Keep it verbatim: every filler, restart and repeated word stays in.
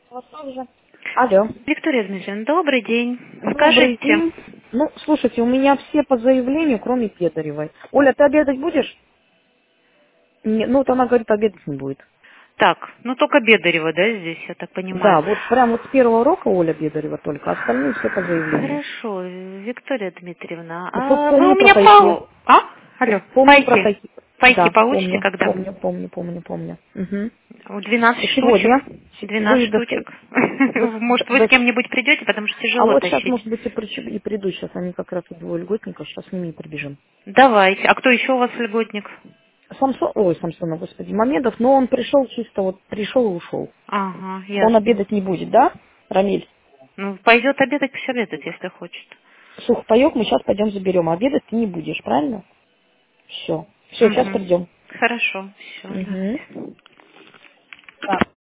Вас также. Алло. Виктория Дмитриевна, добрый день. Добрый Скажите. день. Ну, слушайте, у меня все по заявлению, кроме Педаревой. Оля, ты обедать будешь? Не, ну, вот она говорит, обедать не будет. Так, ну только Бедарева, да, здесь, я так понимаю. Да, вот прям вот с первого урока Оля Бедарева только, а остальные все по заявлению. Хорошо, Виктория Дмитриевна, Ну, по- а вы помни у про меня тайки. по... А? Алло, Помни про пайки. тайки. Пайки Да, получите помню, когда? помню, помню, помню, помню. Угу. У двенадцать штучек. Сегодня с- двенадцать вы до, ска- штучек. до, Может, вы с до- кем-нибудь придете, потому что А тяжело вот сейчас, тащить. может быть, и, прич- и приду. Сейчас они как раз вот двое льготников, сейчас с ними и прибежим. Давайте. А кто еще у вас льготник? Самсон, ой, Самсона, господи, Мамедов, но он пришел чисто, вот пришел и ушел. Ага, Он ясно. обедать не будет, да, Рамиль? Ну, пойдет обедать, пусть обедать, если хочет. Сухпайок мы сейчас пойдем заберем, а обедать ты не будешь, правильно? Все. Все, сейчас Угу. придем. Хорошо, все, Угу. давайте. Да.